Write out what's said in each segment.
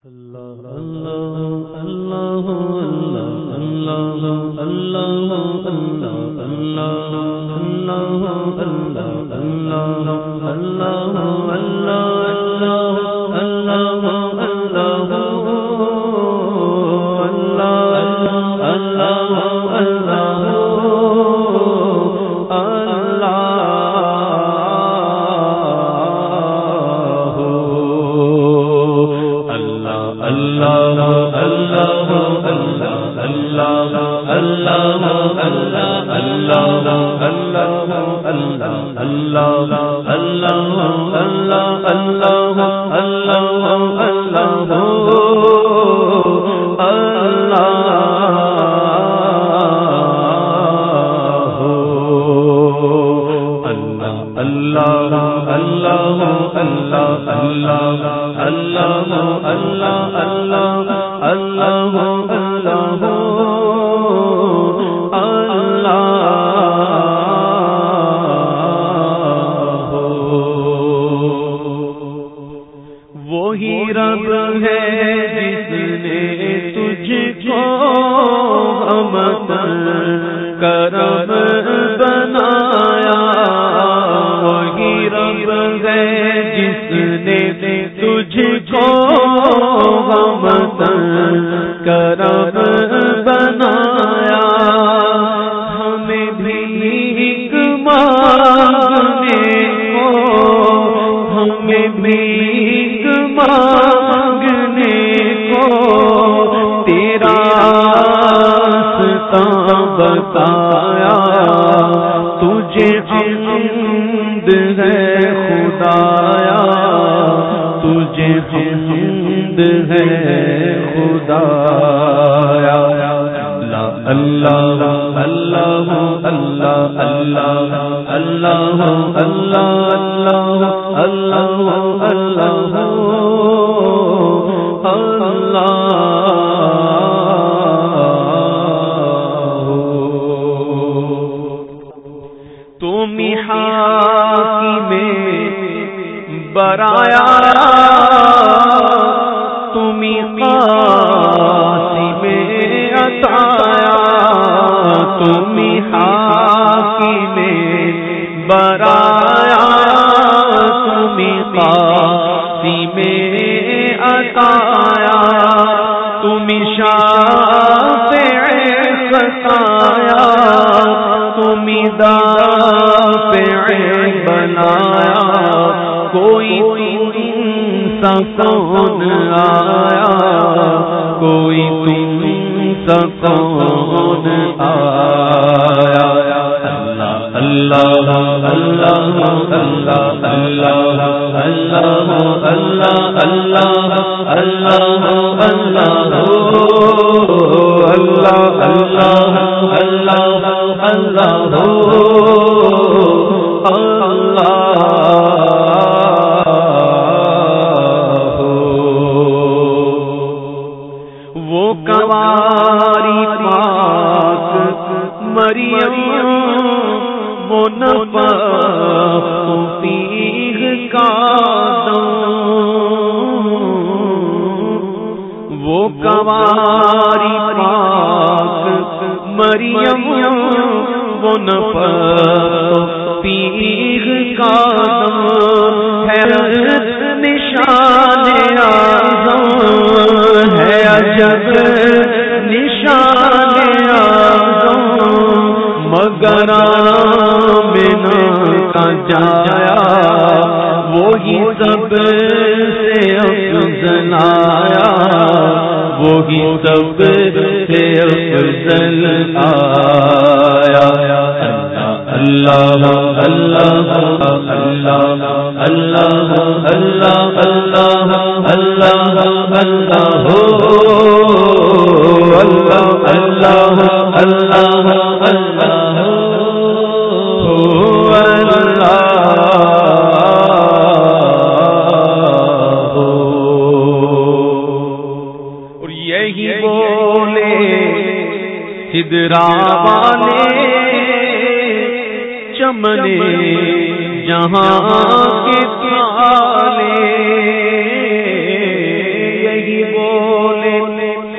جہاں کے تالے یہی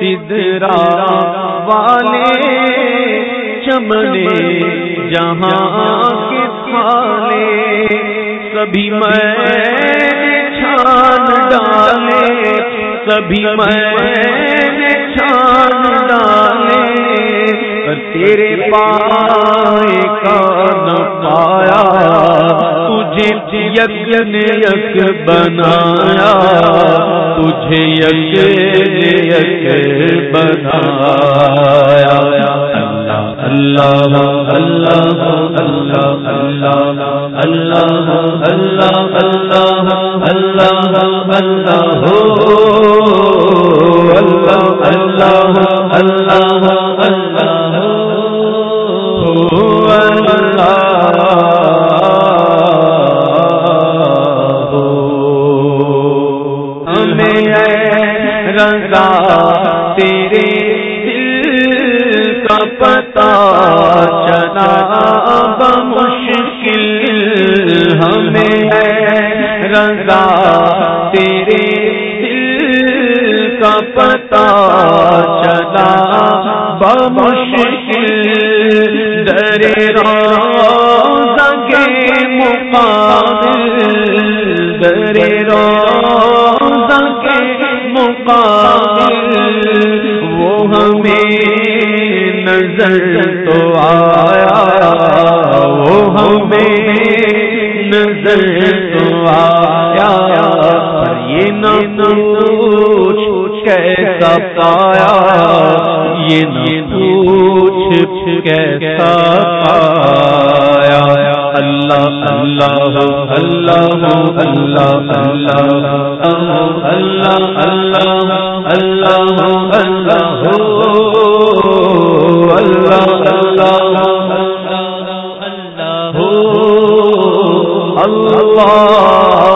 سدرا والے چمنے جہاں کے تھالے سبھی میں چھان ڈالے سبھی میں چھان ڈالے پر تیرے پائے کا نہ پایا تجھے یک نے یک بنایا تجھے یک نے یک بنایا اللہ اللہ اللہ اللہ اللہ اللہ اللہ اللہ اللہ ہو اللہ اللہ اللہ اللہ ہو ہمیں رضا تیرے پتا چلا بمشکل ہمیں رضا تیرے دل کا پتا چلا بمشکل درے روزہ کے مقابل درے روزہ کے مقابل وہ ہمیں نظر تو آیا وہ ہمیں نظر تو آیا پر یہ نہ پوچھ کیسا پایا یہ نہ پوچھ کیسا پایا اللہ اللہ اللہ اللہ اللہ اللہ اللہ اللہ اللہ اللہ اللہ اللہ اللہ